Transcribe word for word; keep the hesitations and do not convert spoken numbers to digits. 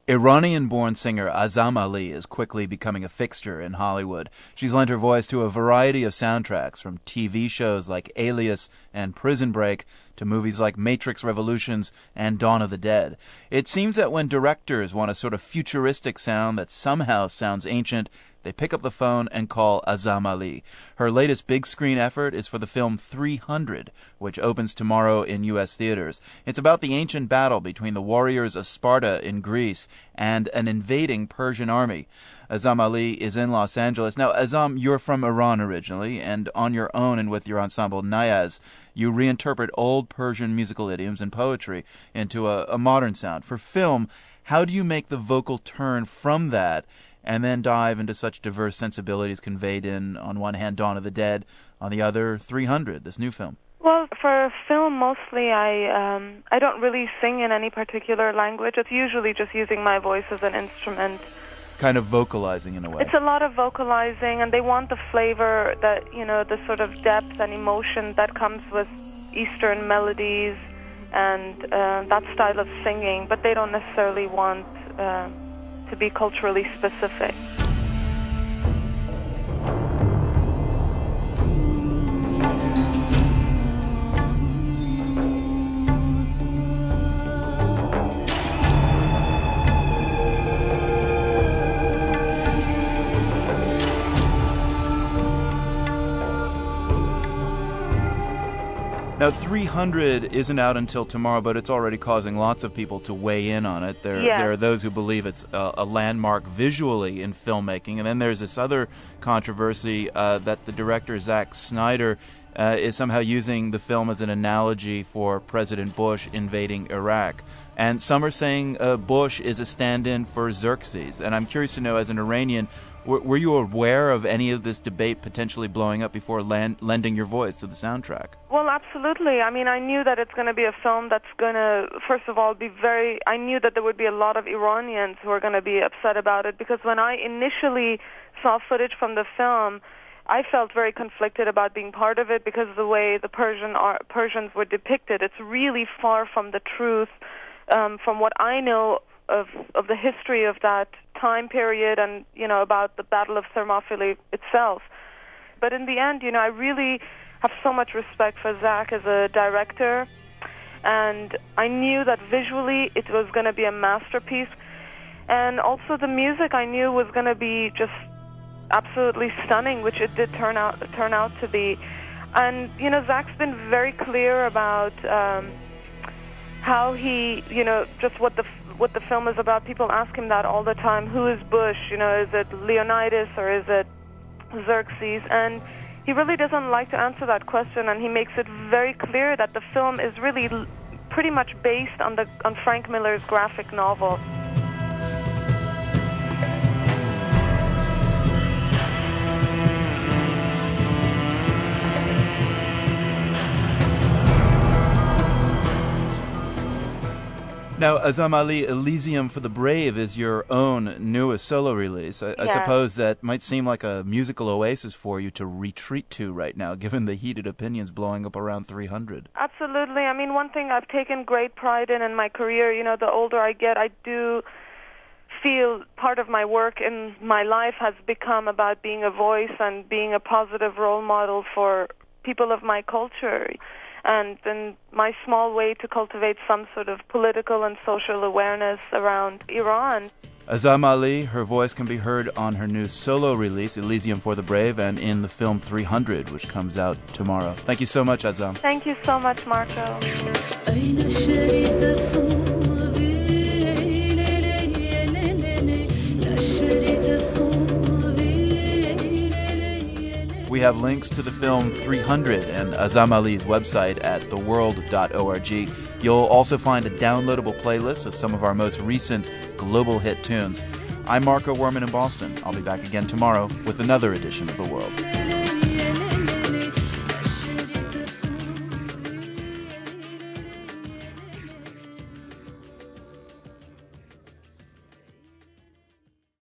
Iranian-born singer Azam Ali is quickly becoming a fixture in Hollywood. She's lent her voice to a variety of soundtracks, from T V shows like Alias and Prison Break to movies like Matrix Revolutions and Dawn of the Dead. It seems that when directors want a sort of futuristic sound that somehow sounds ancient, they pick up the phone and call Azam Ali. Her latest big screen effort is for the film three hundred, which opens tomorrow in U S theaters. It's about the ancient battle between the warriors of Sparta in Greece and an invading Persian army. Azam Ali is in Los Angeles. Now, Azam, you're from Iran originally, and on your own and with your ensemble Nayaz, you reinterpret old Persian musical idioms and poetry into a, a modern sound. For film, how do you make the vocal turn from that and then dive into such diverse sensibilities conveyed in, on one hand, Dawn of the Dead, on the other, three hundred, this new film? Well, for film, mostly I um, I don't really sing in any particular language. It's usually just using my voice as an instrument. Kind of vocalizing in a way. It's a lot of vocalizing, and they want the flavor, that, you know, the sort of depth and emotion that comes with Eastern melodies and uh, that style of singing, but they don't necessarily want Uh, to be culturally specific. Now, three hundred isn't out until tomorrow, but it's already causing lots of people to weigh in on it. There, yes. there are those who believe it's a, a landmark visually in filmmaking, and then there's this other controversy uh, that the director, Zack Snyder, uh, is somehow using the film as an analogy for President Bush invading Iraq. And some are saying uh, Bush is a stand-in for Xerxes. And I'm curious to know, as an Iranian, w- were you aware of any of this debate potentially blowing up before land- lending your voice to the soundtrack? Well, absolutely. I mean, I knew that it's going to be a film that's going to, first of all, be very... I knew that there would be a lot of Iranians who are going to be upset about it, because when I initially saw footage from the film, I felt very conflicted about being part of it, because of the way the Persian are, Persians were depicted. It's really far from the truth. Um, from what I know of of the history of that time period, and, you know, about the Battle of Thermopylae itself. But in the end, you know, I really have so much respect for Zack as a director, and I knew that visually it was going to be a masterpiece, and also the music I knew was going to be just absolutely stunning, which it did turn out turn out to be. And, you know, Zack's been very clear about Um, how he, you know, just what the what the film is about. People ask him that all the time. Who is Bush? You know, is it Leonidas or is it Xerxes? And he really doesn't like to answer that question, and he makes it very clear that the film is really l- pretty much based on the on Frank Miller's graphic novel. Now, Azam Ali, Elysium for the Brave is your own newest solo release. I, I Yeah. suppose that might seem like a musical oasis for you to retreat to right now, given the heated opinions blowing up around three hundred. Absolutely. I mean, one thing I've taken great pride in in my career, you know, the older I get, I do feel part of my work in my life has become about being a voice and being a positive role model for people of my culture. And in my small way to cultivate some sort of political and social awareness around Iran. Azam Ali, her voice can be heard on her new solo release, Elysium for the Brave, and in the film three hundred, which comes out tomorrow. Thank you so much, Azam. Thank you so much, Marco. We have links to the film three hundred and Azam Ali's website at the world dot org. You'll also find a downloadable playlist of some of our most recent global hit tunes. I'm Marco Werman in Boston. I'll be back again tomorrow with another edition of The World.